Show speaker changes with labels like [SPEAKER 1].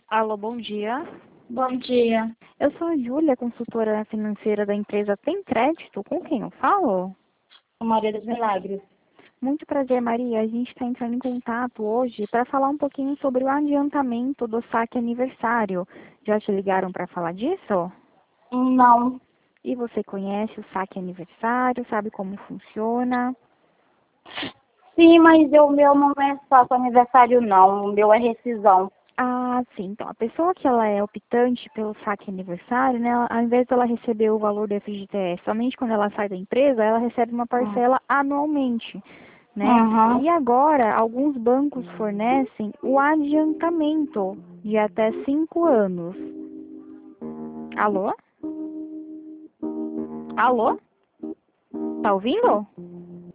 [SPEAKER 1] Alô, bom dia.
[SPEAKER 2] Bom dia,
[SPEAKER 1] Eu sou a Júlia, consultora financeira da empresa Tem Crédito. Com quem eu falo?
[SPEAKER 2] Maria dos Milagres.
[SPEAKER 1] Muito prazer, Maria. A gente está entrando em contato hoje para falar um pouquinho sobre o adiantamento do saque aniversário. Já te ligaram para falar disso?
[SPEAKER 2] Não,
[SPEAKER 1] E você conhece o saque aniversário? Sabe como funciona?
[SPEAKER 2] sim, mas o meu não é só aniversário não, o meu é rescisão.
[SPEAKER 1] Ah, sim. Então, a pessoa que ela é optante pelo saque aniversário, né, ao invés dela receber o valor do FGTS somente quando ela sai da empresa, ela recebe uma
[SPEAKER 2] Hum.
[SPEAKER 1] parcela anualmente, né?
[SPEAKER 2] Uhum.
[SPEAKER 1] E agora, alguns bancos fornecem o adiantamento de até 5 anos. Alô? Alô? Tá ouvindo?